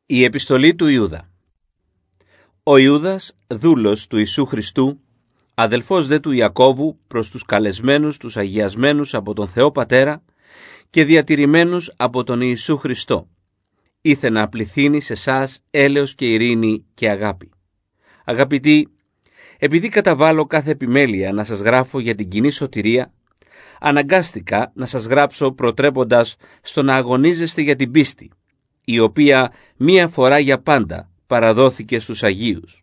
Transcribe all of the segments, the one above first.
Η επιστολή του Ιούδα. Ο Ιούδας, δούλος του Ιησού Χριστού, αδελφός δε του Ιακώβου, προς τους καλεσμένους, τους αγιασμένους από τον Θεό Πατέρα και διατηρημένους από τον Ιησού Χριστό, ήθε να πληθύνει σε σας έλεος και ειρήνη και αγάπη. Αγαπητοί, επειδή καταβάλω κάθε επιμέλεια να σας γράφω για την κοινή σωτηρία, αναγκάστηκα να σας γράψω προτρέποντας στο να αγωνίζεστε για την πίστη, η οποία μία φορά για πάντα παραδόθηκε στους Αγίους.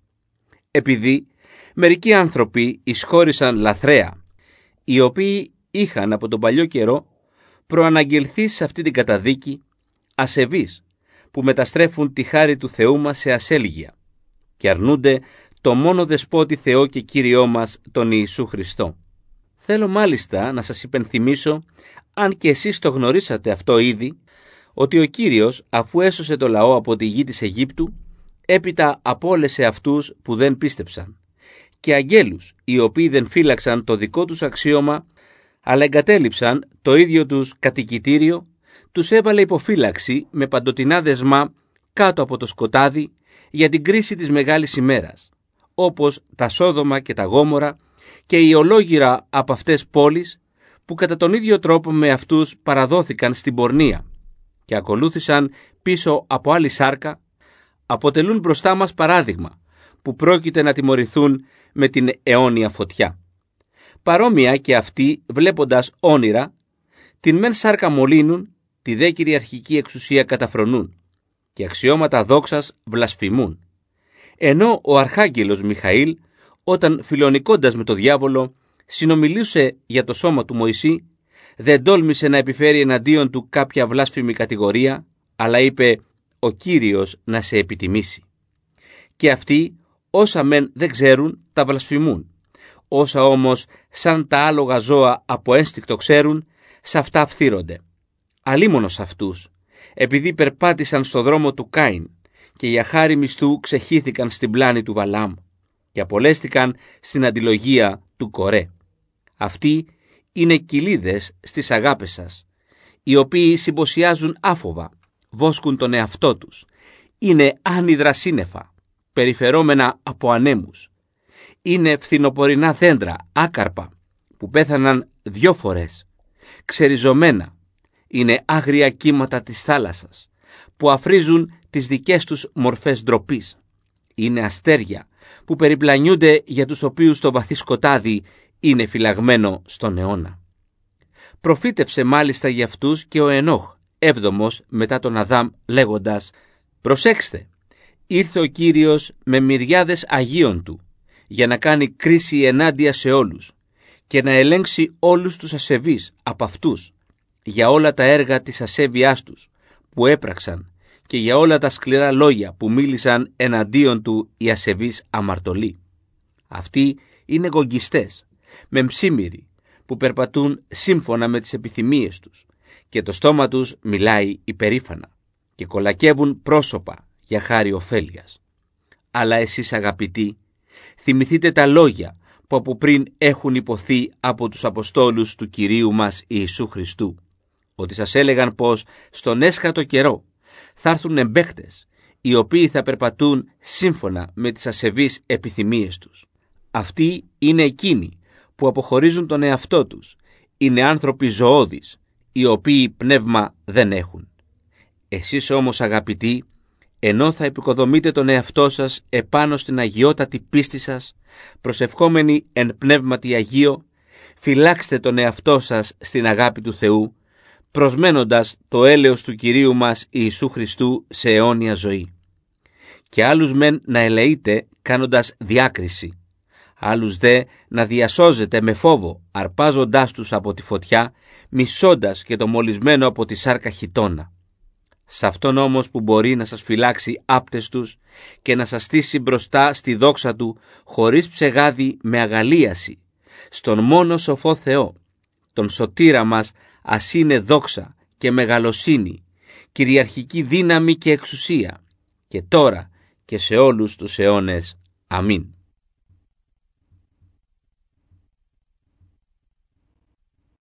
Επειδή μερικοί άνθρωποι εισχώρησαν λαθρέα, οι οποίοι είχαν από τον παλιό καιρό προαναγγελθεί σε αυτή την καταδίκη, ασεβείς, που μεταστρέφουν τη χάρη του Θεού μας σε ασέλγεια και αρνούνται το μόνο δεσπότη Θεό και Κύριό μας, τον Ιησού Χριστό. Θέλω μάλιστα να σας υπενθυμίσω, αν και εσείς το γνωρίσατε αυτό ήδη, ότι ο Κύριος, αφού έσωσε το λαό από τη γη της Αιγύπτου, έπειτα απόλεσε αυτούς που δεν πίστεψαν και αγγέλους οι οποίοι δεν φύλαξαν το δικό τους αξίωμα, αλλά εγκατέλειψαν το ίδιο τους κατοικητήριο, τους έβαλε υποφύλαξη με παντοτινά δεσμά κάτω από το σκοτάδι για την κρίση της μεγάλης ημέρας, όπως τα Σόδομα και τα Γόμορα και οι ολόγυρα από αυτές πόλεις που κατά τον ίδιο τρόπο με αυτούς παραδόθηκαν στην πορνεία και ακολούθησαν πίσω από άλλη σάρκα, αποτελούν μπροστά μας παράδειγμα που πρόκειται να τιμωρηθούν με την αιώνια φωτιά. Παρόμοια και αυτοί, βλέποντας όνειρα, την μεν σάρκα μολύνουν, τη δε κυριαρχική εξουσία καταφρονούν και αξιώματα δόξας βλασφημούν. Ενώ ο Αρχάγγελος Μιχαήλ, όταν φιλονικώντας με το διάβολο συνομιλούσε για το σώμα του Μωυσή, δεν τόλμησε να επιφέρει εναντίον του κάποια βλάσφημη κατηγορία, αλλά είπε «Ο Κύριος να σε επιτιμήσει». Και αυτοί, όσα μεν δεν ξέρουν, τα βλασφημούν. Όσα όμως σαν τα άλογα ζώα από ένστικτο ξέρουν, σε αυτά φθύρονται. Αλίμονος αυτούς, επειδή περπάτησαν στο δρόμο του Κάιν και για χάρη μισθού ξεχύθηκαν στην πλάνη του Βαλάμ και απολέστηκαν στην αντιλογία του Κορέ. Αυτοί είναι κοιλίδες στις αγάπες σας, οι οποίοι συμποσιάζουν άφοβα, βόσκουν τον εαυτό τους, είναι άνυδρα σύννεφα, περιφερόμενα από ανέμους, είναι φθινοπορεινά δέντρα, άκαρπα, που πέθαναν 2 φορές, ξεριζωμένα, είναι άγρια κύματα της θάλασσας, που αφρίζουν τις δικές τους μορφές ντροπής, είναι αστέρια, που περιπλανιούνται για τους οποίους το βαθύ σκοτάδι είναι φυλαγμένο στον αιώνα. Προφήτευσε μάλιστα για αυτούς και ο Ενόχ, 7ος μετά τον Αδάμ, λέγοντας «Προσέξτε, ήρθε ο Κύριος με μυριάδες Αγίων Του, για να κάνει κρίση ενάντια σε όλους και να ελέγξει όλους τους ασεβείς από αυτούς, για όλα τα έργα της ασέβειάς τους που έπραξαν και για όλα τα σκληρά λόγια που μίλησαν εναντίον Του οι ασεβείς αμαρτωλοί. Αυτοί είναι γογγιστές, μεμψίμυροι, που περπατούν σύμφωνα με τις επιθυμίες τους και το στόμα τους μιλάει υπερήφανα και κολακεύουν πρόσωπα για χάρη ωφέλειας. Αλλά εσείς, αγαπητοί, θυμηθείτε τα λόγια που από πριν έχουν υποθεί από τους Αποστόλους του Κυρίου μας Ιησού Χριστού, ότι σας έλεγαν πως στον έσχατο καιρό θα έρθουν εμπαίχτες, οι οποίοι θα περπατούν σύμφωνα με τις ασεβείς επιθυμίες τους. Αυτοί είναι εκείνοι που αποχωρίζουν τον εαυτό τους, είναι άνθρωποι ζωώδεις, οι οποίοι πνεύμα δεν έχουν. Εσείς όμως, αγαπητοί, ενώ θα επικοδομείτε τον εαυτό σας επάνω στην αγιότατη πίστη σας, προσευχόμενοι εν πνεύματι Αγίο, φυλάξτε τον εαυτό σας στην αγάπη του Θεού, προσμένοντας το έλεος του Κυρίου μας Ιησού Χριστού σε αιώνια ζωή. Και άλλους μεν να ελεείτε κάνοντας διάκριση, άλλους δε να διασώζετε με φόβο, αρπάζοντάς τους από τη φωτιά, μισώντας και το μολυσμένο από τη σάρκα χιτώνα. Σ' αυτόν όμως που μπορεί να σας φυλάξει άπτες τους και να σας στήσει μπροστά στη δόξα Του χωρίς ψεγάδι με αγαλίαση, στον μόνο σοφό Θεό, τον σωτήρα μας, ας είναι δόξα και μεγαλοσύνη, κυριαρχική δύναμη και εξουσία, και τώρα και σε όλους τους αιώνες. Αμήν.